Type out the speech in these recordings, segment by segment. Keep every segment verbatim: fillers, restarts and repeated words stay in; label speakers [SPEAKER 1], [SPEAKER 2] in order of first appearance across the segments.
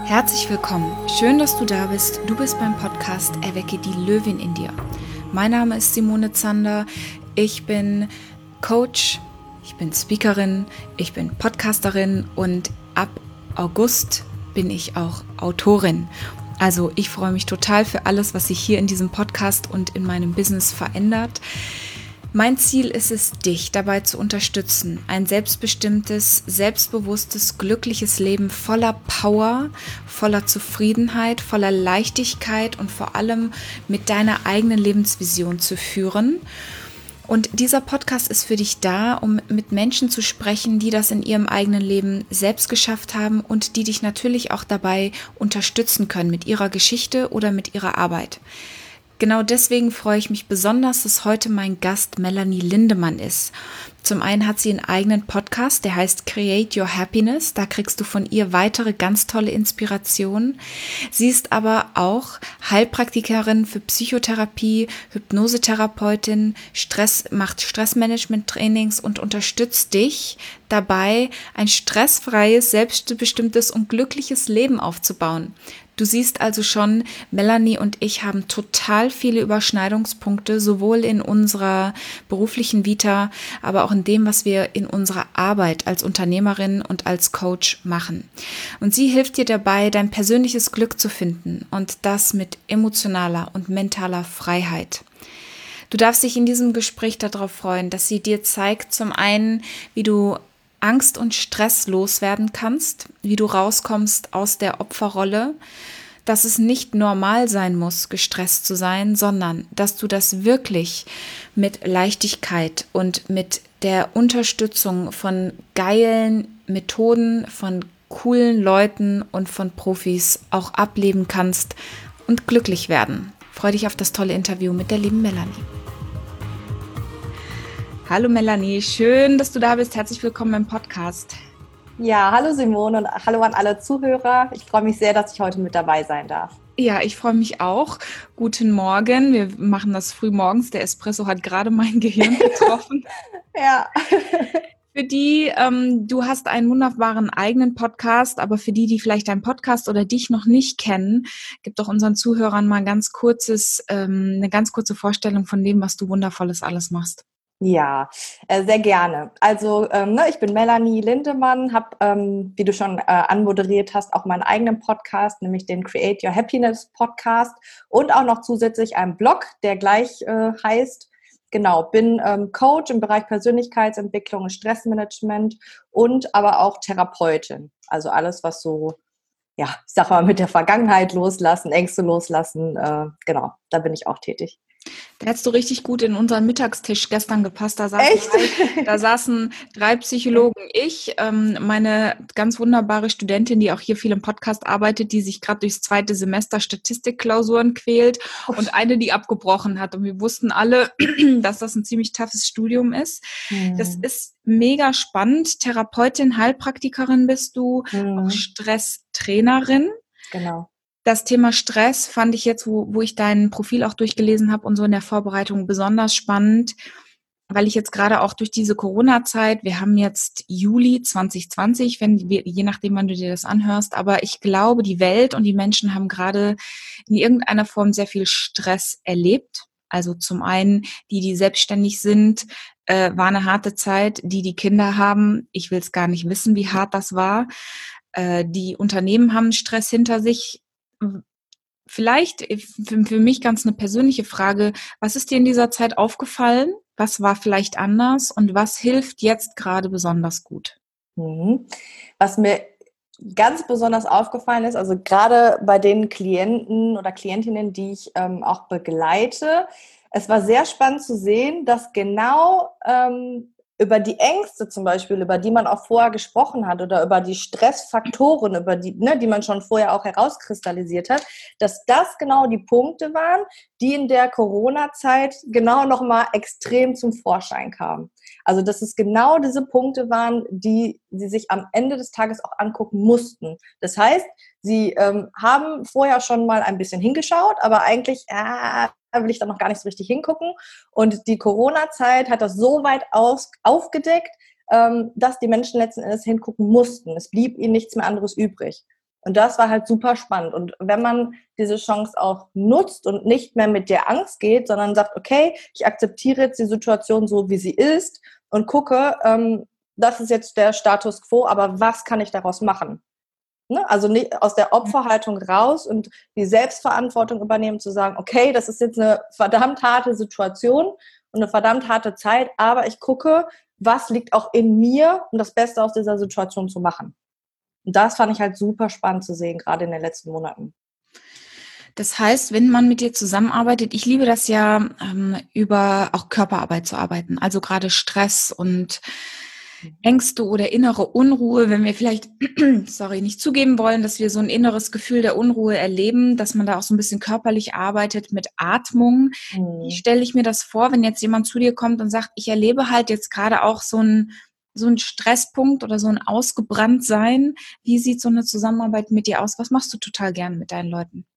[SPEAKER 1] Herzlich willkommen. Schön, dass du da bist. Du bist beim Podcast Erwecke die Löwin in dir. Mein Name ist Simone Zander. Ich bin Coach, ich bin Speakerin, ich bin Podcasterin und ab August bin ich auch Autorin. Also ich freue mich total für alles, was sich hier in diesem Podcast und in meinem Business verändert. Mein Ziel ist es, dich dabei zu unterstützen, ein selbstbestimmtes, selbstbewusstes, glückliches Leben voller Power, voller Zufriedenheit, voller Leichtigkeit und vor allem mit deiner eigenen Lebensvision zu führen. Und dieser Podcast ist für dich da, um mit Menschen zu sprechen, die das in ihrem eigenen Leben selbst geschafft haben und die dich natürlich auch dabei unterstützen können mit ihrer Geschichte oder mit ihrer Arbeit. Genau deswegen freue ich mich besonders, dass heute mein Gast Melanie Lindemann ist. Zum einen hat sie einen eigenen Podcast, der heißt Create Your Happiness. Da kriegst du von ihr weitere ganz tolle Inspirationen. Sie ist aber auch Heilpraktikerin für Psychotherapie, Hypnosetherapeutin, Stress, macht Stressmanagement-Trainings und unterstützt dich dabei, ein stressfreies, selbstbestimmtes und glückliches Leben aufzubauen. Du siehst also schon, Melanie und ich haben total viele Überschneidungspunkte, sowohl in unserer beruflichen Vita, aber auch in dem, was wir in unserer Arbeit als Unternehmerin und als Coach machen. Und sie hilft dir dabei, dein persönliches Glück zu finden und das mit emotionaler und mentaler Freiheit. Du darfst dich in diesem Gespräch darauf freuen, dass sie dir zeigt, zum einen, wie du Angst und Stress loswerden kannst, wie du rauskommst aus der Opferrolle, dass es nicht normal sein muss, gestresst zu sein, sondern dass du das wirklich mit Leichtigkeit und mit der Unterstützung von geilen Methoden, von coolen Leuten und von Profis auch ableben kannst und glücklich werden. Freu dich auf das tolle Interview mit der lieben Melanie. Hallo Melanie, schön, dass du da bist. Herzlich willkommen im Podcast.
[SPEAKER 2] Ja, hallo Simone und hallo an alle Zuhörer. Ich freue mich sehr, dass ich heute mit dabei sein darf.
[SPEAKER 1] Ja, ich freue mich auch. Guten Morgen. Wir machen das früh morgens. Der Espresso hat gerade mein Gehirn getroffen.
[SPEAKER 2] Ja.
[SPEAKER 1] Für die, ähm, du hast einen wunderbaren eigenen Podcast, aber für die, die vielleicht deinen Podcast oder dich noch nicht kennen, gib doch unseren Zuhörern mal ein ganz kurzes, ähm, eine ganz kurze Vorstellung von dem, was du Wundervolles alles machst.
[SPEAKER 2] Ja, äh, sehr gerne. Also ähm, ne, ich bin Melanie Lindemann, habe, ähm, wie du schon äh, anmoderiert hast, auch meinen eigenen Podcast, nämlich den Create Your Happiness Podcast und auch noch zusätzlich einen Blog, der gleich äh, heißt. Genau, bin ähm, Coach im Bereich Persönlichkeitsentwicklung und Stressmanagement und aber auch Therapeutin. Also alles, was so, ja, ich sag mal, mit der Vergangenheit loslassen, Ängste loslassen, äh, genau, da bin ich auch tätig.
[SPEAKER 1] Da hättest du richtig gut in unseren Mittagstisch gestern gepasst. Da saßen,
[SPEAKER 2] Echt?
[SPEAKER 1] drei, da saßen drei Psychologen, ich, ähm, meine ganz wunderbare Studentin, die auch hier viel im Podcast arbeitet, die sich gerade durchs zweite Semester Statistikklausuren quält und eine, die abgebrochen hat. Und wir wussten alle, dass das ein ziemlich toughes Studium ist. Hm. Das ist mega spannend. Therapeutin, Heilpraktikerin bist du, hm. auch Stresstrainerin.
[SPEAKER 2] Genau.
[SPEAKER 1] Das Thema Stress fand ich jetzt, wo, wo ich dein Profil auch durchgelesen habe und so in der Vorbereitung besonders spannend, weil ich jetzt gerade auch durch diese Corona-Zeit, wir haben jetzt Juli zwanzig zwanzig, wenn wir, je nachdem, wann du dir das anhörst, aber ich glaube, die Welt und die Menschen haben gerade in irgendeiner Form sehr viel Stress erlebt. Also zum einen, die, die selbstständig sind, äh, war eine harte Zeit. Die, die Kinder haben, ich will es gar nicht wissen, wie hart das war. Äh, die Unternehmen haben Stress hinter sich. Vielleicht für mich ganz eine persönliche Frage, was ist dir in dieser Zeit aufgefallen? Was war vielleicht anders und was hilft jetzt gerade besonders gut?
[SPEAKER 2] Was mir ganz besonders aufgefallen ist, also gerade bei den Klienten oder Klientinnen, die ich ähm, auch begleite, es war sehr spannend zu sehen, dass genau ähm, über die Ängste zum Beispiel, über die man auch vorher gesprochen hat oder über die Stressfaktoren, über die, ne, die man schon vorher auch herauskristallisiert hat, dass das genau die Punkte waren, die in der Corona-Zeit genau nochmal extrem zum Vorschein kamen. Also dass es genau diese Punkte waren, die sie sich am Ende des Tages auch angucken mussten. Das heißt, sie ähm, haben vorher schon mal ein bisschen hingeschaut, aber eigentlich äh, will ich da noch gar nicht so richtig hingucken. Und die Corona-Zeit hat das so weit aus, aufgedeckt, ähm, dass die Menschen letzten Endes hingucken mussten. Es blieb ihnen nichts mehr anderes übrig. Und das war halt super spannend. Und wenn man diese Chance auch nutzt und nicht mehr mit der Angst geht, sondern sagt, okay, ich akzeptiere jetzt die Situation so, wie sie ist und gucke, ähm, das ist jetzt der Status quo, aber was kann ich daraus machen? Ne? Also nicht aus der Opferhaltung raus und die Selbstverantwortung übernehmen, zu sagen, okay, das ist jetzt eine verdammt harte Situation und eine verdammt harte Zeit, aber ich gucke, was liegt auch in mir, um das Beste aus dieser Situation zu machen. Und das fand ich halt super spannend zu sehen, gerade in den letzten Monaten.
[SPEAKER 1] Das heißt, wenn man mit dir zusammenarbeitet, ich liebe das ja, ähm, über auch Körperarbeit zu arbeiten, also gerade Stress und Ängste oder innere Unruhe, wenn wir vielleicht, sorry, nicht zugeben wollen, dass wir so ein inneres Gefühl der Unruhe erleben, dass man da auch so ein bisschen körperlich arbeitet mit Atmung.
[SPEAKER 2] Mhm.
[SPEAKER 1] Wie stelle ich mir das vor, wenn jetzt jemand zu dir kommt und sagt, ich erlebe halt jetzt gerade auch so ein so ein Stresspunkt oder so ein Ausgebranntsein? Wie sieht so eine Zusammenarbeit mit dir aus? Was machst du total gern mit deinen Leuten?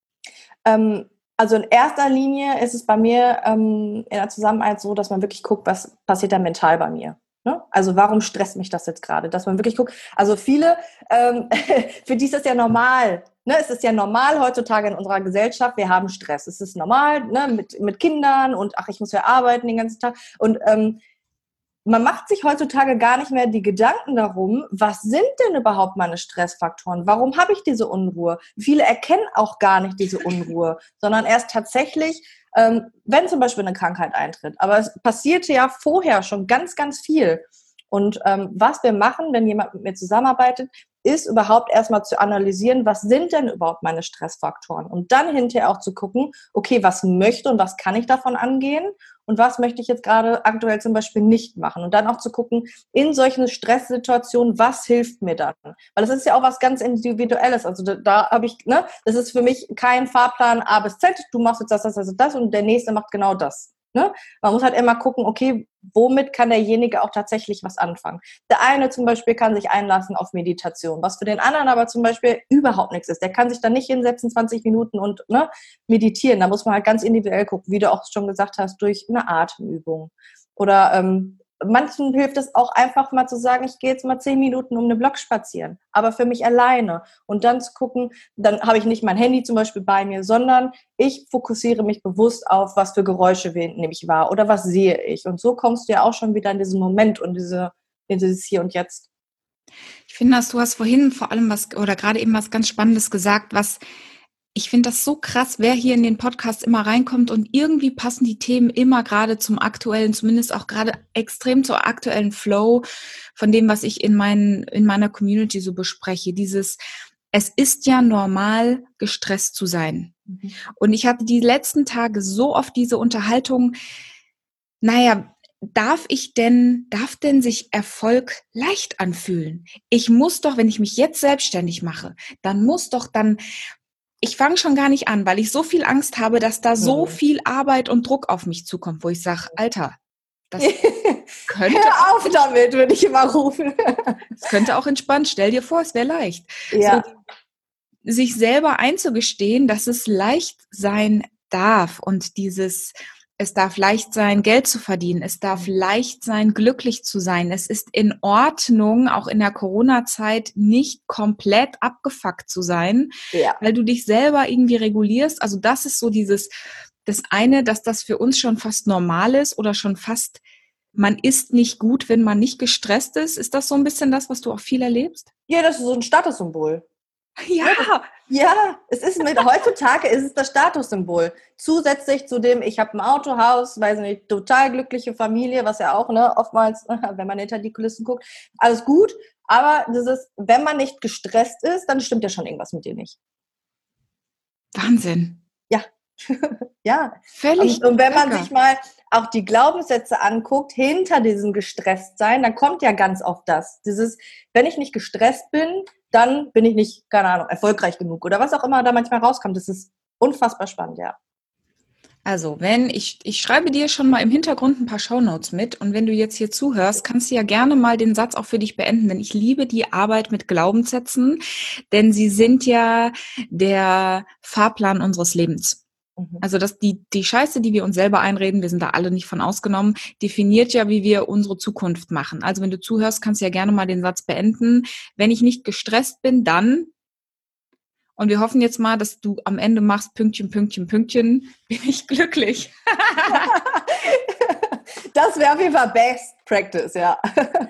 [SPEAKER 2] Ähm, also in erster Linie ist es bei mir ähm, in der Zusammenarbeit so, dass man wirklich guckt, was passiert da mental bei mir. Ne? Also warum stresst mich das jetzt gerade? Dass man wirklich guckt, also viele, ähm, für die ist das ja normal. Ne? Es ist ja normal heutzutage in unserer Gesellschaft, wir haben Stress. Es ist normal, ne? mit, mit Kindern und ach, ich muss ja arbeiten den ganzen Tag. Und ähm, man macht sich heutzutage gar nicht mehr die Gedanken darum, was sind denn überhaupt meine Stressfaktoren? Warum habe ich diese Unruhe? Viele erkennen auch gar nicht diese Unruhe, sondern erst tatsächlich, ähm, wenn zum Beispiel eine Krankheit eintritt. Aber es passierte ja vorher schon ganz, ganz viel. Und ähm, was wir machen, wenn jemand mit mir zusammenarbeitet, ist überhaupt erstmal zu analysieren, was sind denn überhaupt meine Stressfaktoren? Und dann hinterher auch zu gucken, okay, was möchte und was kann ich davon angehen? Und was möchte ich jetzt gerade aktuell zum Beispiel nicht machen? Und dann auch zu gucken, in solchen Stresssituationen, was hilft mir dann? Weil das ist ja auch was ganz Individuelles. Also da, da habe ich, ne, das ist für mich kein Fahrplan A bis Z. Du machst jetzt das, das, das, das und der Nächste macht genau das. Ne? Man muss halt immer gucken, okay, womit kann derjenige auch tatsächlich was anfangen? Der eine zum Beispiel kann sich einlassen auf Meditation, was für den anderen aber zum Beispiel überhaupt nichts ist. Der kann sich dann nicht hinsetzen, zwanzig Minuten und ne, meditieren. Da muss man halt ganz individuell gucken, wie du auch schon gesagt hast, durch eine Atemübung. Oder ähm, manchen hilft es auch einfach mal zu sagen, ich gehe jetzt mal zehn Minuten um den Block spazieren, aber für mich alleine. Und dann zu gucken, dann habe ich nicht mein Handy zum Beispiel bei mir, sondern ich fokussiere mich bewusst auf, was für Geräusche nehme ich wahr oder was sehe ich. Und so kommst du ja auch schon wieder in diesen Moment und diese, in dieses Hier und Jetzt.
[SPEAKER 1] Ich finde, dass du hast vorhin vor allem was oder gerade eben was ganz Spannendes gesagt, was ich finde das so krass, wer hier in den Podcast immer reinkommt und irgendwie passen die Themen immer gerade zum aktuellen, zumindest auch gerade extrem zur aktuellen Flow von dem, was ich in meinen, in meiner Community so bespreche. Dieses, es ist ja normal, gestresst zu sein. Mhm. Und ich hatte die letzten Tage so oft diese Unterhaltung, naja, darf ich denn, darf denn sich Erfolg leicht anfühlen? Ich muss doch, wenn ich mich jetzt selbstständig mache, dann muss doch dann, ich fange schon gar nicht an, weil ich so viel Angst habe, dass da so mhm. viel Arbeit und Druck auf mich zukommt, wo ich sage, Alter, das könnte...
[SPEAKER 2] Hör auf damit, würde ich immer rufen.
[SPEAKER 1] Es könnte auch entspannt, stell dir vor, es wäre leicht.
[SPEAKER 2] Ja.
[SPEAKER 1] So, sich selber einzugestehen, dass es leicht sein darf und dieses... Es darf leicht sein, Geld zu verdienen. Es darf leicht sein, glücklich zu sein. Es ist in Ordnung, auch in der Corona-Zeit nicht komplett abgefuckt zu sein, ja. weil du dich selber irgendwie regulierst. Also das ist so dieses, das eine, dass das für uns schon fast normal ist oder schon fast, man ist nicht gut, wenn man nicht gestresst ist. Ist das so ein bisschen das, was du auch viel erlebst?
[SPEAKER 2] Ja, das ist so ein Statussymbol.
[SPEAKER 1] Ja.
[SPEAKER 2] Ja, es ist mit, heutzutage ist es das Statussymbol. Zusätzlich zu dem, ich habe ein Auto, Haus, weiß nicht, total glückliche Familie, was ja auch, ne, oftmals, wenn man hinter die Kulissen guckt, alles gut. Aber dieses, wenn man nicht gestresst ist, dann stimmt ja schon irgendwas mit dir nicht.
[SPEAKER 1] Wahnsinn.
[SPEAKER 2] Ja. Ja.
[SPEAKER 1] Völlig.
[SPEAKER 2] Und, und wenn man sich mal auch die Glaubenssätze anguckt, hinter diesem Gestresstsein, dann kommt ja ganz oft das. Dieses, wenn ich nicht gestresst bin, dann bin ich nicht, keine Ahnung, erfolgreich genug oder was auch immer da manchmal rauskommt. Das ist unfassbar spannend, ja.
[SPEAKER 1] Also, wenn ich, ich schreibe dir schon mal im Hintergrund ein paar Shownotes mit und wenn du jetzt hier zuhörst, kannst du ja gerne mal den Satz auch für dich beenden, denn ich liebe die Arbeit mit Glaubenssätzen, denn sie sind ja der Fahrplan unseres Lebens. Also dass die, die Scheiße, die wir uns selber einreden, wir sind da alle nicht von ausgenommen, definiert ja, wie wir unsere Zukunft machen. Also wenn du zuhörst, kannst du ja gerne mal den Satz beenden. Wenn ich nicht gestresst bin, dann Und wir hoffen jetzt mal, dass du am Ende machst, Pünktchen, Pünktchen, Pünktchen, bin ich glücklich.
[SPEAKER 2] Das wäre auf jeden Fall Best Practice, ja.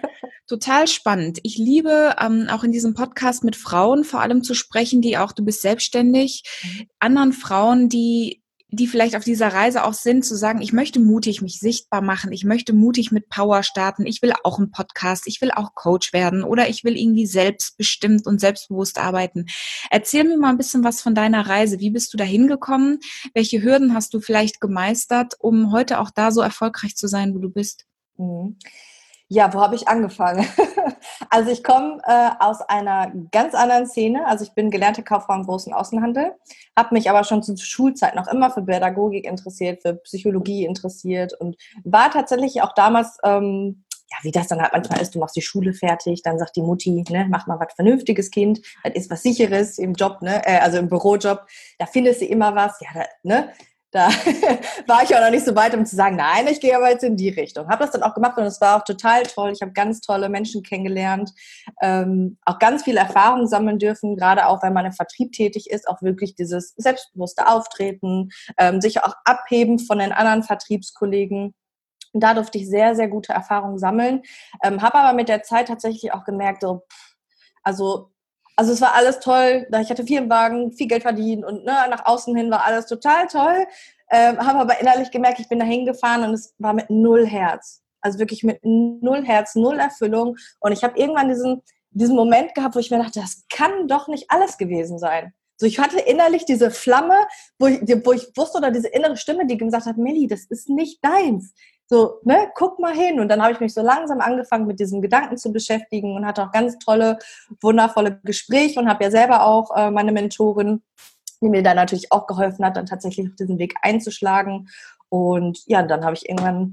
[SPEAKER 1] Total spannend. Ich liebe ähm, auch in diesem Podcast mit Frauen vor allem zu sprechen, die auch, du bist selbstständig, mhm. anderen Frauen, die die vielleicht auf dieser Reise auch sind, zu sagen, ich möchte mutig mich sichtbar machen, ich möchte mutig mit Power starten, ich will auch einen Podcast, ich will auch Coach werden oder ich will irgendwie selbstbestimmt und selbstbewusst arbeiten. Erzähl mir mal ein bisschen was von deiner Reise. Wie bist du da hingekommen? Welche Hürden hast du vielleicht gemeistert, um heute auch da so erfolgreich zu sein, wo du bist?
[SPEAKER 2] Mhm. Ja, wo habe ich angefangen? Also ich komme äh, aus einer ganz anderen Szene. Also ich bin gelernte Kauffrau im großen Außenhandel, habe mich aber schon zur Schulzeit noch immer für Pädagogik interessiert, für Psychologie interessiert und war tatsächlich auch damals, ähm, ja, wie das dann halt manchmal ist, du machst die Schule fertig, dann sagt die Mutti, ne, mach mal was Vernünftiges, Kind, das ist was Sicheres im Job, ne, äh, also im Bürojob, da findest du immer was, ja, da, ne, Da war ich auch noch nicht so weit, um zu sagen, nein, ich gehe aber jetzt in die Richtung. Habe das dann auch gemacht und es war auch total toll. Ich habe ganz tolle Menschen kennengelernt, ähm, auch ganz viel Erfahrung sammeln dürfen, gerade auch, wenn man im Vertrieb tätig ist, auch wirklich dieses selbstbewusste Auftreten, ähm, sich auch abheben von den anderen Vertriebskollegen. Und da durfte ich sehr, sehr gute Erfahrungen sammeln. Ähm, habe aber mit der Zeit tatsächlich auch gemerkt, so, pff, also Also es war alles toll, ich hatte Firmenwagen, viel Geld verdient und ne, nach außen hin war alles total toll. Ähm, habe aber innerlich gemerkt, ich bin da hingefahren und es war mit null Herz. Also wirklich mit null Herz, null Erfüllung. Und ich habe irgendwann diesen, diesen Moment gehabt, wo ich mir dachte, das kann doch nicht alles gewesen sein. So, ich hatte innerlich diese Flamme, wo ich, wo ich wusste, oder diese innere Stimme, die gesagt hat, Melli, das ist nicht deins. So, ne, guck mal hin. Und dann habe ich mich so langsam angefangen, mit diesen Gedanken zu beschäftigen und hatte auch ganz tolle, wundervolle Gespräche und habe ja selber auch äh, meine Mentorin, die mir da natürlich auch geholfen hat, dann tatsächlich auf diesen Weg einzuschlagen. Und ja, dann habe ich irgendwann,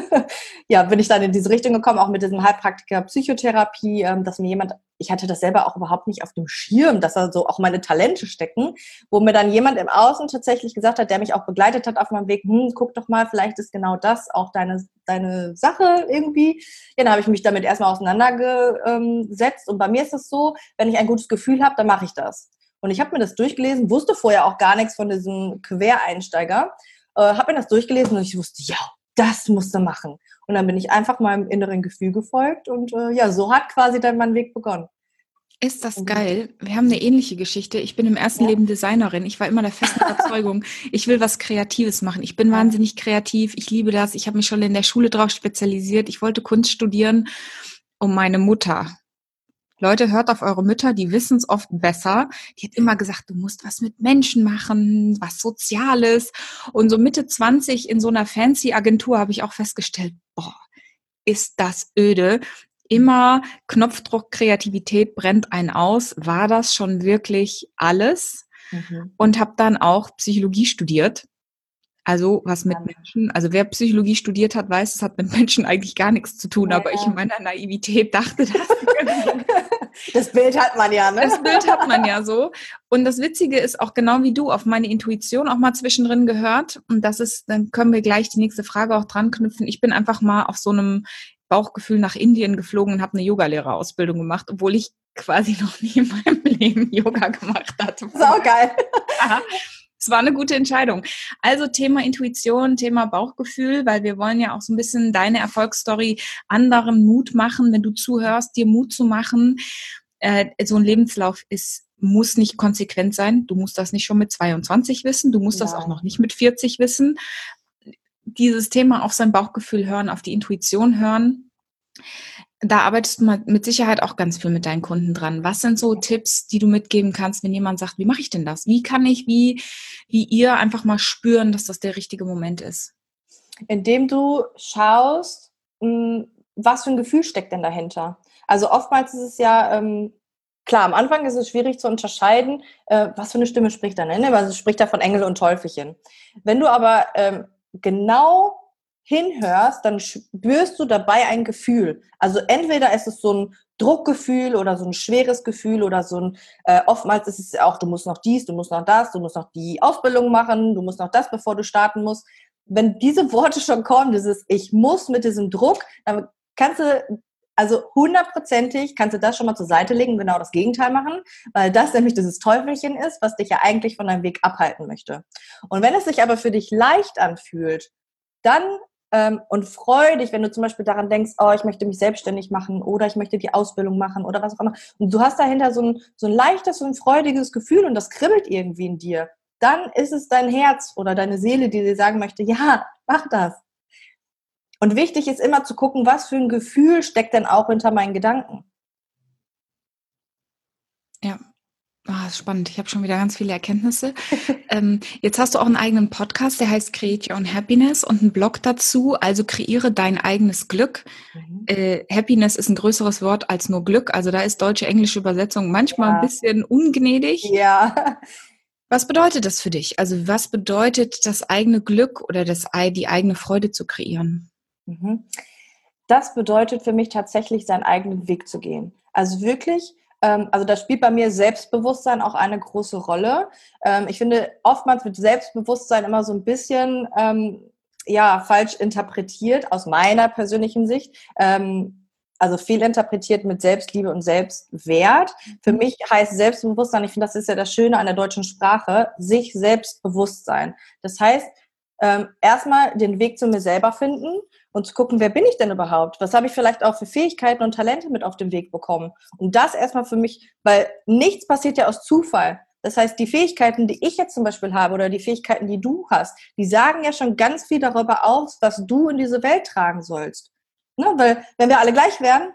[SPEAKER 2] ja, bin ich dann in diese Richtung gekommen, auch mit diesem Heilpraktiker Psychotherapie, ähm, dass mir jemand, ich hatte das selber auch überhaupt nicht auf dem Schirm, dass da so auch meine Talente stecken, wo mir dann jemand im Außen tatsächlich gesagt hat, der mich auch begleitet hat auf meinem Weg, hm, guck doch mal, vielleicht ist genau das auch deine, deine Sache irgendwie. Ja, dann habe ich mich damit erstmal auseinandergesetzt und bei mir ist es so, wenn ich ein gutes Gefühl habe, dann mache ich das. Und ich habe mir das durchgelesen, wusste vorher auch gar nichts von diesem Quereinsteiger, äh, habe mir das durchgelesen und ich wusste, ja, das musst du machen. Und dann bin ich einfach meinem inneren Gefühl gefolgt und äh, ja, so hat quasi dann mein Weg begonnen.
[SPEAKER 1] Ist das geil? Wir haben eine ähnliche Geschichte. Ich bin im ersten ja. Leben Designerin. Ich war immer der festen Überzeugung, ich will was Kreatives machen. Ich bin ja. wahnsinnig kreativ. Ich liebe das. Ich habe mich schon in der Schule drauf spezialisiert. Ich wollte Kunst studieren. Und meine Mutter, Leute, hört auf eure Mütter, die wissen es oft besser. Die hat immer gesagt, du musst was mit Menschen machen, was Soziales. Und so Mitte zwanzig in so einer fancy Agentur habe ich auch festgestellt, boah, ist das öde. Immer Knopfdruck, Kreativität brennt einen aus. War das schon wirklich alles? Mhm. Und habe dann auch Psychologie studiert. Also was mit Menschen, also wer Psychologie studiert hat, weiß, es hat mit Menschen eigentlich gar nichts zu tun, ja, aber ich in meiner Naivität dachte, das
[SPEAKER 2] Das Bild hat man ja, ne?
[SPEAKER 1] Das Bild hat man ja so. Und das Witzige ist auch genau wie du auf meine Intuition auch mal zwischendrin gehört. Und das ist, dann können wir gleich die nächste Frage auch dran knüpfen. Ich bin einfach mal auf so einem Bauchgefühl nach Indien geflogen und habe eine Yogalehrerausbildung gemacht, obwohl ich quasi noch nie in meinem Leben Yoga gemacht hatte.
[SPEAKER 2] Sau geil.
[SPEAKER 1] Aha. Es war eine gute Entscheidung. Also Thema Intuition, Thema Bauchgefühl, weil wir wollen ja auch so ein bisschen deine Erfolgsstory anderen Mut machen, wenn du zuhörst, dir Mut zu machen. Äh, so ein Lebenslauf ist, muss nicht konsequent sein. Du musst das nicht schon mit zweiundzwanzig wissen. Du musst Nein. das auch noch nicht mit vierzig wissen. Dieses Thema auf sein Bauchgefühl hören, auf die Intuition hören. Da arbeitest du mit Sicherheit auch ganz viel mit deinen Kunden dran. Was sind so Tipps, die du mitgeben kannst, wenn jemand sagt, wie mache ich denn das? Wie kann ich, wie, wie ihr einfach mal spüren, dass das der richtige Moment ist?
[SPEAKER 2] Indem du schaust, was für ein Gefühl steckt denn dahinter? Also oftmals ist es ja, ähm, klar, am Anfang ist es schwierig zu unterscheiden, äh, was für eine Stimme spricht da, ne? Also spricht da von Engel und Teufelchen. Wenn du aber ähm, genau hinhörst, dann spürst du dabei ein Gefühl. Also entweder ist es so ein Druckgefühl oder so ein schweres Gefühl oder so ein, äh, oftmals ist es auch, du musst noch dies, du musst noch das, du musst noch die Ausbildung machen, du musst noch das, bevor du starten musst. Wenn diese Worte schon kommen, dieses Ich muss mit diesem Druck, dann kannst du Also hundertprozentig kannst du das schon mal zur Seite legen und genau das Gegenteil machen, weil das nämlich dieses Teufelchen ist, was dich ja eigentlich von deinem Weg abhalten möchte. Und wenn es sich aber für dich leicht anfühlt, dann ähm, und freu dich, wenn du zum Beispiel daran denkst, oh, ich möchte mich selbstständig machen oder ich möchte die Ausbildung machen oder was auch immer. Und du hast dahinter so ein, so ein leichtes, so ein freudiges Gefühl und das kribbelt irgendwie in dir. Dann ist es dein Herz oder deine Seele, die dir sagen möchte, ja, mach das. Und wichtig ist immer zu gucken, was für ein Gefühl steckt denn auch hinter meinen Gedanken.
[SPEAKER 1] Ja, ah, spannend. Ich habe schon wieder ganz viele Erkenntnisse. ähm, jetzt hast du auch einen eigenen Podcast, der heißt Create Your Own Happiness und einen Blog dazu, also kreiere dein eigenes Glück. Mhm. Äh, Happiness ist ein größeres Wort als nur Glück, also da ist deutsche-englische Übersetzung manchmal ja. ein bisschen ungnädig.
[SPEAKER 2] Ja.
[SPEAKER 1] Was bedeutet das für dich? Also was bedeutet das eigene Glück oder das, die eigene Freude zu kreieren?
[SPEAKER 2] Das bedeutet für mich tatsächlich, seinen eigenen Weg zu gehen. Also wirklich, ähm, also da spielt bei mir Selbstbewusstsein auch eine große Rolle. Ähm, ich finde, oftmals wird Selbstbewusstsein immer so ein bisschen ähm, ja, falsch interpretiert, aus meiner persönlichen Sicht. Ähm, also viel interpretiert mit Selbstliebe und Selbstwert. Für mich heißt Selbstbewusstsein, ich finde, das ist ja das Schöne an der deutschen Sprache, sich selbstbewusst sein. Das heißt, ähm, erstmal den Weg zu mir selber finden und zu gucken, wer bin ich denn überhaupt? Was habe ich vielleicht auch für Fähigkeiten und Talente mit auf den Weg bekommen? Und das erstmal für mich, weil nichts passiert ja aus Zufall. Das heißt, die Fähigkeiten, die ich jetzt zum Beispiel habe oder die Fähigkeiten, die du hast, die sagen ja schon ganz viel darüber aus, was du in diese Welt tragen sollst. Ne? Weil wenn wir alle gleich wären,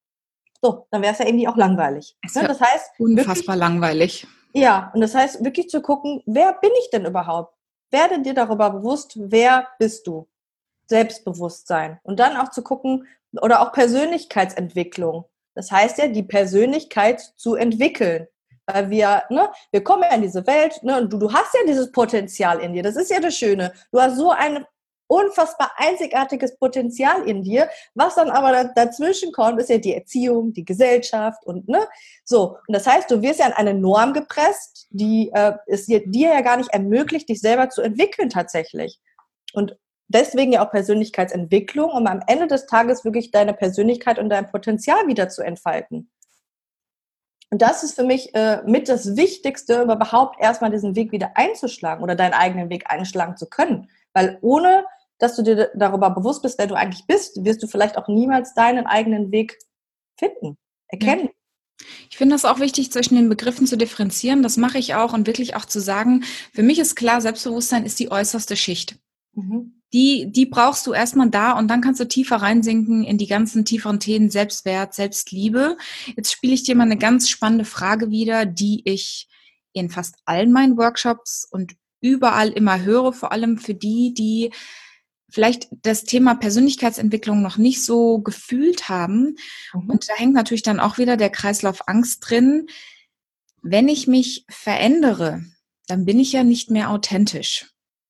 [SPEAKER 2] so, dann wäre es ja irgendwie auch langweilig. Ne? Das heißt,
[SPEAKER 1] unfassbar wirklich, langweilig.
[SPEAKER 2] Ja, und das heißt wirklich zu gucken, wer bin ich denn überhaupt? Werde dir darüber bewusst, wer bist du? Selbstbewusstsein. Und dann auch zu gucken, oder auch Persönlichkeitsentwicklung. Das heißt ja, die Persönlichkeit zu entwickeln. Weil wir, ne, wir kommen ja in diese Welt, ne, und du, du hast ja dieses Potenzial in dir. Das ist ja das Schöne. Du hast so ein unfassbar einzigartiges Potenzial in dir. Was dann aber dazwischen kommt, ist ja die Erziehung, die Gesellschaft und ne, so. Und das heißt, du wirst ja in eine Norm gepresst, die äh, es dir, dir ja gar nicht ermöglicht, dich selber zu entwickeln tatsächlich. Und deswegen ja auch Persönlichkeitsentwicklung, um am Ende des Tages wirklich deine Persönlichkeit und dein Potenzial wieder zu entfalten. Und das ist für mich äh, mit das Wichtigste, überhaupt erstmal diesen Weg wieder einzuschlagen oder deinen eigenen Weg einschlagen zu können. Weil ohne, dass du dir darüber bewusst bist, wer du eigentlich bist, wirst du vielleicht auch niemals deinen eigenen Weg finden, erkennen.
[SPEAKER 1] Ja. Ich finde das auch wichtig, zwischen den Begriffen zu differenzieren. Das mache ich auch und wirklich auch zu sagen, für mich ist klar, Selbstbewusstsein ist die äußerste Schicht. Mhm. Die, die brauchst du erstmal da und dann kannst du tiefer reinsinken in die ganzen tieferen Themen Selbstwert, Selbstliebe. Jetzt spiele ich dir mal eine ganz spannende Frage wieder, die ich in fast allen meinen Workshops und überall immer höre, vor allem für die, die vielleicht das Thema Persönlichkeitsentwicklung noch nicht so gefühlt haben. Mhm. Und da hängt natürlich dann auch wieder der Kreislauf Angst drin. Wenn ich mich verändere, dann bin ich ja nicht mehr authentisch.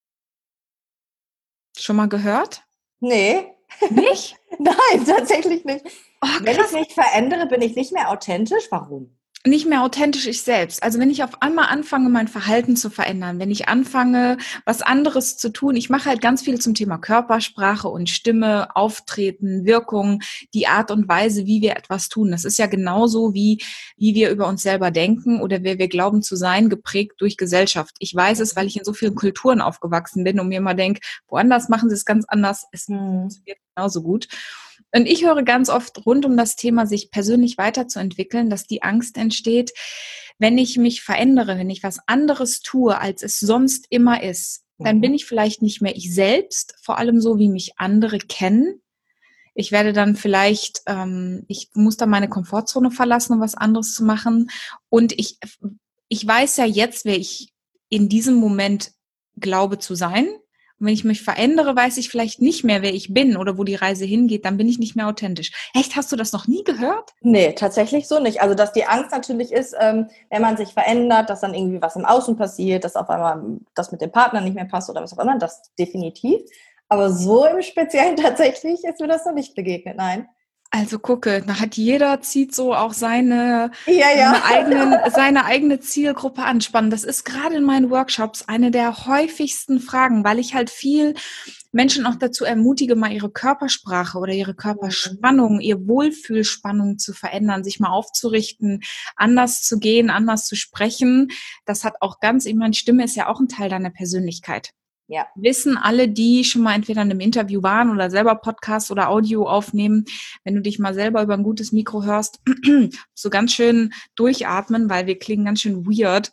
[SPEAKER 1] Schon mal gehört?
[SPEAKER 2] Nee.
[SPEAKER 1] Nicht?
[SPEAKER 2] Nein, tatsächlich nicht.
[SPEAKER 1] Oh,
[SPEAKER 2] wenn ich mich verändere, bin ich nicht mehr authentisch. Warum?
[SPEAKER 1] Nicht mehr authentisch ich selbst. Also wenn ich auf einmal anfange, mein Verhalten zu verändern, wenn ich anfange, was anderes zu tun, ich mache halt ganz viel zum Thema Körpersprache und Stimme, Auftreten, Wirkung, die Art und Weise, wie wir etwas tun. Das ist ja genauso wie, wie wir über uns selber denken oder wer wir glauben zu sein, geprägt durch Gesellschaft. Ich weiß es, weil ich in so vielen Kulturen aufgewachsen bin und mir immer denke, woanders machen sie es ganz anders, es funktioniert genauso gut. Und ich höre ganz oft rund um das Thema, sich persönlich weiterzuentwickeln, dass die Angst entsteht, wenn ich mich verändere, wenn ich was anderes tue, als es sonst immer ist, dann bin ich vielleicht nicht mehr ich selbst, vor allem so, wie mich andere kennen. Ich werde dann vielleicht, ähm, ich muss dann meine Komfortzone verlassen, um was anderes zu machen. Und ich, ich weiß ja jetzt, wer ich in diesem Moment glaube zu sein. Und wenn ich mich verändere, weiß ich vielleicht nicht mehr, wer ich bin oder wo die Reise hingeht, dann bin ich nicht mehr authentisch. Echt, hast du das noch nie gehört?
[SPEAKER 2] Nee, tatsächlich so nicht. Also, dass die Angst natürlich ist, ähm, wenn man sich verändert, dass dann irgendwie was im Außen passiert, dass auf einmal das mit dem Partner nicht mehr passt oder was auch immer, das definitiv. Aber so im Speziellen tatsächlich ist mir das noch nicht begegnet, nein.
[SPEAKER 1] Also gucke, da hat jeder, zieht so auch seine,
[SPEAKER 2] ja, ja.
[SPEAKER 1] seine, eigenen, seine eigene Zielgruppe anspannen. Das ist gerade in meinen Workshops eine der häufigsten Fragen, weil ich halt viel Menschen auch dazu ermutige, mal ihre Körpersprache oder ihre Körperspannung, ihr Wohlfühlspannung zu verändern, sich mal aufzurichten, anders zu gehen, anders zu sprechen. Das hat auch ganz, ich meine, Stimme ist ja auch ein Teil deiner Persönlichkeit.
[SPEAKER 2] Ja.
[SPEAKER 1] Wissen alle, die schon mal entweder in einem Interview waren oder selber Podcast oder Audio aufnehmen, wenn du dich mal selber über ein gutes Mikro hörst, so ganz schön durchatmen, weil wir klingen ganz schön weird.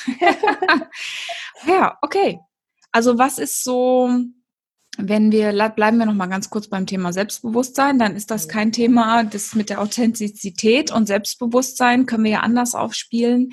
[SPEAKER 1] Ja, okay. Also was ist so, wenn wir, bleiben wir noch mal ganz kurz beim Thema Selbstbewusstsein, dann ist das kein Thema, das mit der Authentizität und Selbstbewusstsein können wir ja anders aufspielen.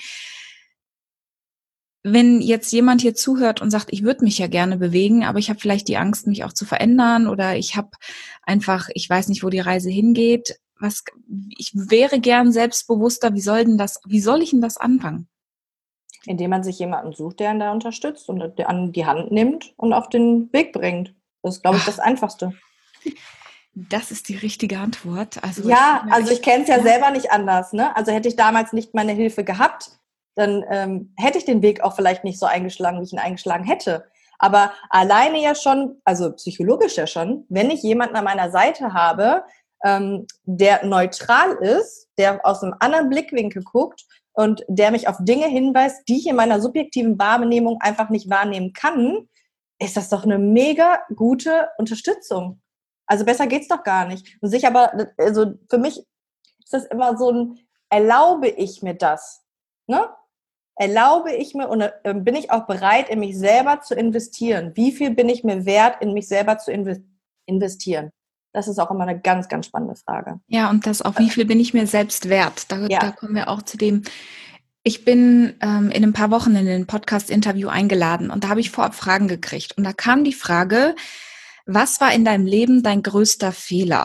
[SPEAKER 1] Wenn jetzt jemand hier zuhört und sagt, ich würde mich ja gerne bewegen, aber ich habe vielleicht die Angst, mich auch zu verändern oder ich habe einfach, ich weiß nicht, wo die Reise hingeht, was, ich wäre gern selbstbewusster, wie soll denn das, wie soll ich denn das anfangen?
[SPEAKER 2] Indem man sich jemanden sucht, der ihn da unterstützt und an die Hand nimmt und auf den Weg bringt. Das ist, glaube ich, das Einfachste.
[SPEAKER 1] Das ist die richtige Antwort. Also
[SPEAKER 2] ja, ich, also ich kenne es ja, ja selber nicht anders. Ne? Also hätte ich damals nicht meine Hilfe gehabt, dann ähm, hätte ich den Weg auch vielleicht nicht so eingeschlagen, wie ich ihn eingeschlagen hätte. Aber alleine ja schon, also psychologisch ja schon, wenn ich jemanden an meiner Seite habe, ähm, der neutral ist, der aus einem anderen Blickwinkel guckt und der mich auf Dinge hinweist, die ich in meiner subjektiven Wahrnehmung einfach nicht wahrnehmen kann, ist das doch eine mega gute Unterstützung. Also besser geht's doch gar nicht. Und sich aber, also für mich ist das immer so ein, erlaube ich mir das? Ne? Erlaube ich mir und äh, bin ich auch bereit, in mich selber zu investieren? Wie viel bin ich mir wert, in mich selber zu inv- investieren? Das ist auch immer eine ganz, ganz spannende Frage.
[SPEAKER 1] Ja, und das auch, wie viel bin ich mir selbst wert? Da,
[SPEAKER 2] ja.
[SPEAKER 1] da kommen wir auch zu dem, ich bin ähm, in ein paar Wochen in ein Podcast-Interview eingeladen und da habe ich vorab Fragen gekriegt. Und da kam die Frage, was war in deinem Leben dein größter Fehler?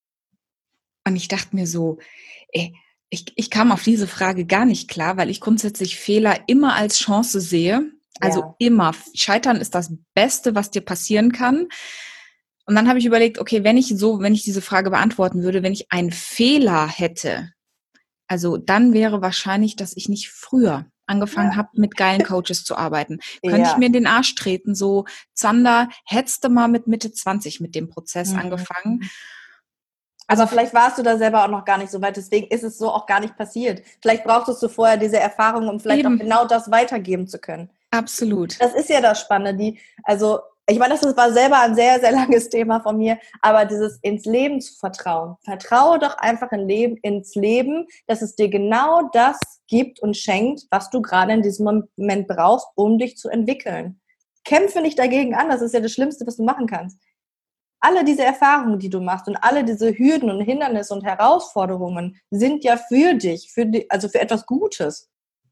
[SPEAKER 1] Und ich dachte mir so, ey, ich, ich kam auf diese Frage gar nicht klar, weil ich grundsätzlich Fehler immer als Chance sehe. Also ja. immer. Scheitern ist das Beste, was dir passieren kann. Und dann habe ich überlegt, okay, wenn ich so, wenn ich diese Frage beantworten würde, wenn ich einen Fehler hätte, also dann wäre wahrscheinlich, dass ich nicht früher angefangen ja. habe, mit geilen Coaches zu arbeiten. Ja. Könnte ich mir in den Arsch treten, so, Zander, hättest du mal mit Mitte zwanzig mit dem Prozess mhm. angefangen.
[SPEAKER 2] Also vielleicht warst du da selber auch noch gar nicht so weit, deswegen ist es so auch gar nicht passiert. Vielleicht brauchtest du vorher diese Erfahrung, um vielleicht eben. auch genau das weitergeben zu können.
[SPEAKER 1] Absolut.
[SPEAKER 2] Das ist ja das Spannende, die, also ich meine, das war selber ein sehr, sehr langes Thema von mir, aber dieses ins Leben zu vertrauen. Vertraue doch einfach in Leben, ins Leben, dass es dir genau das gibt und schenkt, was du gerade in diesem Moment brauchst, um dich zu entwickeln. Kämpfe nicht dagegen an, das ist ja das Schlimmste, was du machen kannst. Alle diese Erfahrungen, die du machst und alle diese Hürden und Hindernisse und Herausforderungen sind ja für dich, für die, also für etwas Gutes.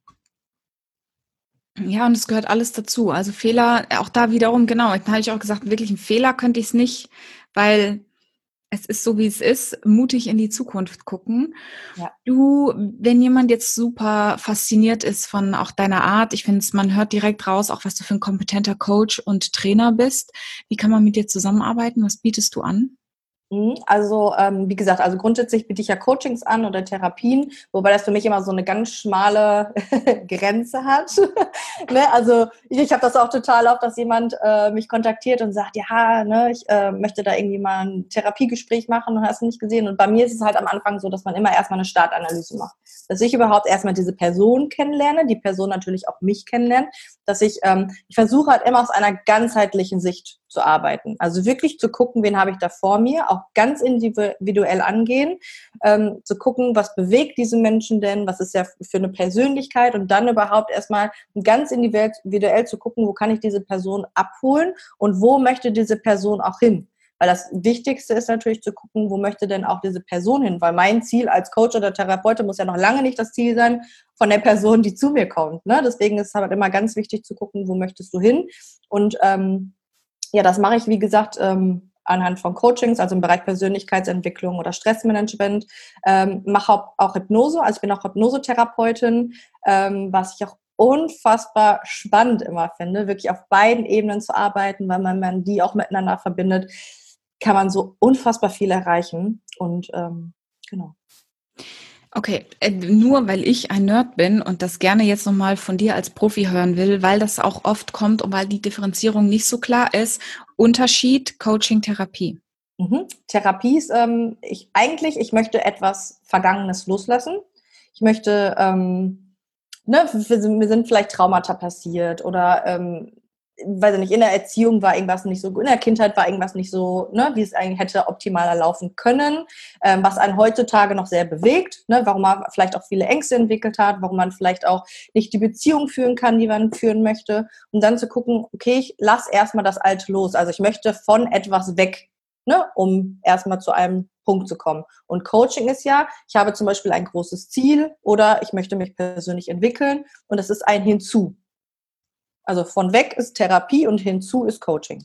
[SPEAKER 1] Ja, und es gehört alles dazu. Also Fehler, auch da wiederum, genau, da habe ich auch gesagt, wirklich einen Fehler könnte ich es nicht, weil es ist so, wie es ist, mutig in die Zukunft gucken. Ja. Du, wenn jemand jetzt super fasziniert ist von auch deiner Art, ich finde, man hört direkt raus, auch was du für ein kompetenter Coach und Trainer bist. Wie kann man mit dir zusammenarbeiten? Was bietest du an?
[SPEAKER 2] Also, ähm, wie gesagt, also grundsätzlich biete ich ja Coachings an oder Therapien, wobei das für mich immer so eine ganz schmale Grenze hat. ne? Also ich, ich habe das auch total oft, dass jemand äh, mich kontaktiert und sagt, ja, ne, ich äh, möchte da irgendwie mal ein Therapiegespräch machen und hast du nicht gesehen. Und bei mir ist es halt am Anfang so, dass man immer erstmal eine Startanalyse macht. Dass ich überhaupt erstmal diese Person kennenlerne, die Person natürlich auch mich kennenlernt, dass ich, ähm, ich versuche halt immer aus einer ganzheitlichen Sicht zu arbeiten. Also wirklich zu gucken, wen habe ich da vor mir, auch ganz individuell angehen, ähm, zu gucken, was bewegt diese Menschen denn, was ist ja für eine Persönlichkeit und dann überhaupt erstmal ganz individuell zu gucken, wo kann ich diese Person abholen und wo möchte diese Person auch hin. Weil das Wichtigste ist natürlich zu gucken, wo möchte denn auch diese Person hin, weil mein Ziel als Coach oder Therapeut muss ja noch lange nicht das Ziel sein von der Person, die zu mir kommt. Ne? Deswegen ist es halt immer ganz wichtig zu gucken, wo möchtest du hin und ähm, ja, das mache ich, wie gesagt, ähm, anhand von Coachings, also im Bereich Persönlichkeitsentwicklung oder Stressmanagement. Ähm, mache auch, auch Hypnose, also ich bin auch Hypnosetherapeutin, ähm, was ich auch unfassbar spannend immer finde, wirklich auf beiden Ebenen zu arbeiten, weil man, man die auch miteinander verbindet, kann man so unfassbar viel erreichen und ähm, genau.
[SPEAKER 1] Okay, äh, nur weil ich ein Nerd bin und das gerne jetzt nochmal von dir als Profi hören will, weil das auch oft kommt und weil die Differenzierung nicht so klar ist. Unterschied Coaching, Therapie.
[SPEAKER 2] Mhm. Therapie ist, ähm, ich eigentlich, ich möchte etwas Vergangenes loslassen. Ich möchte, ähm, ne, wir sind, mir sind vielleicht Traumata passiert oder, ähm, weiß ich nicht, in der Erziehung war irgendwas nicht so gut, in der Kindheit war irgendwas nicht so, ne, wie es eigentlich hätte optimaler laufen können, ähm, was einen heutzutage noch sehr bewegt, ne, warum man vielleicht auch viele Ängste entwickelt hat, warum man vielleicht auch nicht die Beziehung führen kann, die man führen möchte, um dann zu gucken, okay, ich lass erstmal das Alte los. Also ich möchte von etwas weg, ne, um erstmal zu einem Punkt zu kommen. Und Coaching ist ja, ich habe zum Beispiel ein großes Ziel oder ich möchte mich persönlich entwickeln und es ist ein Hinzu. Also von weg ist Therapie und hinzu ist Coaching.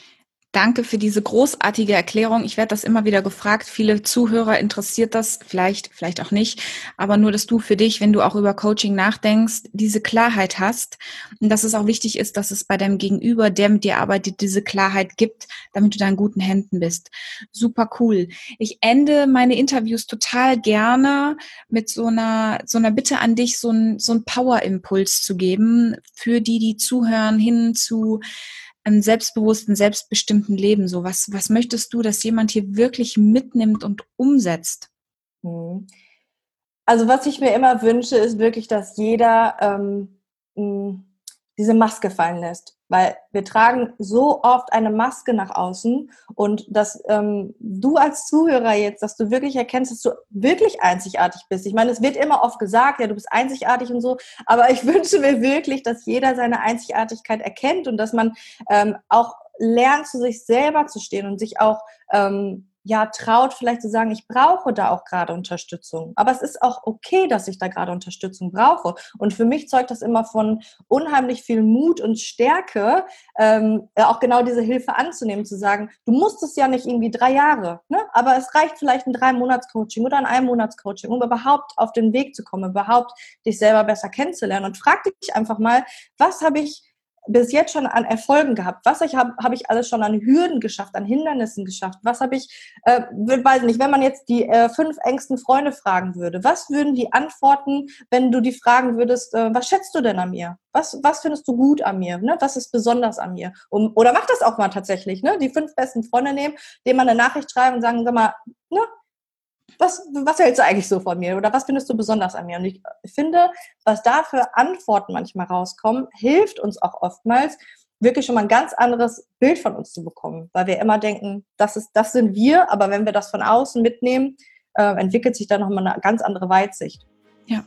[SPEAKER 1] Danke für diese großartige Erklärung. Ich werde das immer wieder gefragt. Viele Zuhörer interessiert das, vielleicht, vielleicht auch nicht. Aber nur, dass du für dich, wenn du auch über Coaching nachdenkst, diese Klarheit hast. Und dass es auch wichtig ist, dass es bei deinem Gegenüber, der mit dir arbeitet, diese Klarheit gibt, damit du da in guten Händen bist. Super cool. Ich ende meine Interviews total gerne mit so einer, so einer Bitte an dich, so ein, so ein Power-Impuls zu geben für die, die zuhören, hin zu einem selbstbewussten, selbstbestimmten Leben. So, was, was möchtest du, dass jemand hier wirklich mitnimmt und umsetzt?
[SPEAKER 2] Mhm. Also was ich mir immer wünsche, ist wirklich, dass jeder ähm, mh, diese Maske fallen lässt. Weil wir tragen so oft eine Maske nach außen und dass ähm, du als Zuhörer jetzt, dass du wirklich erkennst, dass du wirklich einzigartig bist. Ich meine, es wird immer oft gesagt, ja, du bist einzigartig und so, aber ich wünsche mir wirklich, dass jeder seine Einzigartigkeit erkennt und dass man ähm, auch lernt, zu sich selber zu stehen und sich auch ähm, ja, traut vielleicht zu sagen, ich brauche da auch gerade Unterstützung. Aber es ist auch okay, dass ich da gerade Unterstützung brauche. Und für mich zeugt das immer von unheimlich viel Mut und Stärke, ähm, auch genau diese Hilfe anzunehmen, zu sagen, du musst es ja nicht irgendwie drei Jahre, ne? Aber es reicht vielleicht ein Drei-Monats-Coaching oder ein Ein-Monats-Coaching, um überhaupt auf den Weg zu kommen, überhaupt dich selber besser kennenzulernen. Und frag dich einfach mal, was habe ich bis jetzt schon an Erfolgen gehabt? Was ich habe habe ich alles schon an Hürden geschafft, an Hindernissen geschafft? Was habe ich, äh, weiß nicht, wenn man jetzt die äh, fünf engsten Freunde fragen würde, was würden die antworten, wenn du die fragen würdest, äh, was schätzt du denn an mir? Was, was findest du gut an mir? Ne? Was ist besonders an mir? Um, oder mach das auch mal tatsächlich, ne? Die fünf besten Freunde nehmen, denen man eine Nachricht schreiben und sagen, sag mal, ne? Was, was hältst du eigentlich so von mir? Oder was findest du besonders an mir? Und ich finde, was da für Antworten manchmal rauskommen, hilft uns auch oftmals, wirklich schon mal ein ganz anderes Bild von uns zu bekommen. Weil wir immer denken, das ist, das sind wir, aber wenn wir das von außen mitnehmen, äh, entwickelt sich da nochmal eine ganz andere Weitsicht.
[SPEAKER 1] Ja.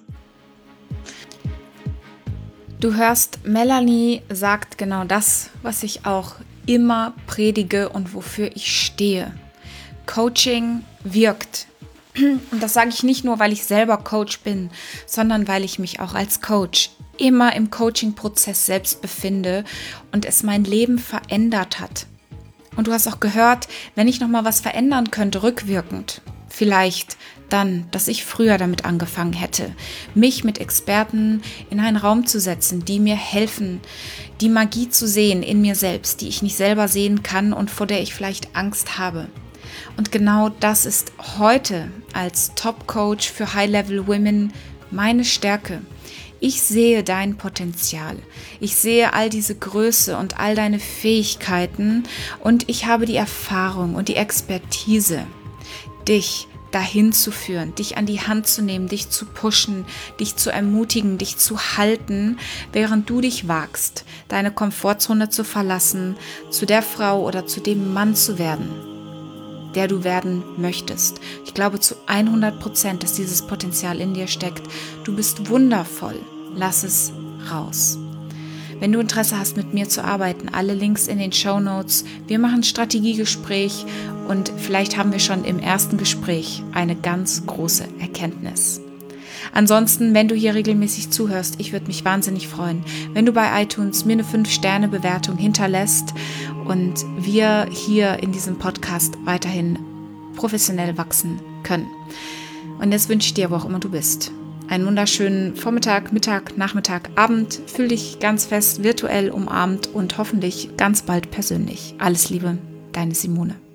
[SPEAKER 1] Du hörst, Melanie sagt genau das, was ich auch immer predige und wofür ich stehe. Coaching wirkt. Und das sage ich nicht nur, weil ich selber Coach bin, sondern weil ich mich auch als Coach immer im Coaching-Prozess selbst befinde und es mein Leben verändert hat. Und du hast auch gehört, wenn ich nochmal was verändern könnte, rückwirkend, vielleicht dann, dass ich früher damit angefangen hätte, mich mit Experten in einen Raum zu setzen, die mir helfen, die Magie zu sehen in mir selbst, die ich nicht selber sehen kann und vor der ich vielleicht Angst habe. Und genau das ist heute als Top-Coach für High-Level-Women meine Stärke. Ich sehe dein Potenzial. Ich sehe all diese Größe und all deine Fähigkeiten und ich habe die Erfahrung und die Expertise, dich dahin zu führen, dich an die Hand zu nehmen, dich zu pushen, dich zu ermutigen, dich zu halten, während du dich wagst, deine Komfortzone zu verlassen, zu der Frau oder zu dem Mann zu werden, der du werden möchtest. Ich glaube zu hundert Prozent, dass dieses Potenzial in dir steckt. Du bist wundervoll. Lass es raus. Wenn du Interesse hast, mit mir zu arbeiten, alle Links in den Shownotes. Wir machen ein Strategiegespräch und vielleicht haben wir schon im ersten Gespräch eine ganz große Erkenntnis. Ansonsten, wenn du hier regelmäßig zuhörst, ich würde mich wahnsinnig freuen, wenn du bei iTunes mir eine fünf Sterne Bewertung hinterlässt und wir hier in diesem Podcast weiterhin professionell wachsen können. Und jetzt wünsche ich dir, wo auch immer du bist, einen wunderschönen Vormittag, Mittag, Nachmittag, Abend. Fühl dich ganz fest virtuell umarmt und hoffentlich ganz bald persönlich. Alles Liebe, deine Simone.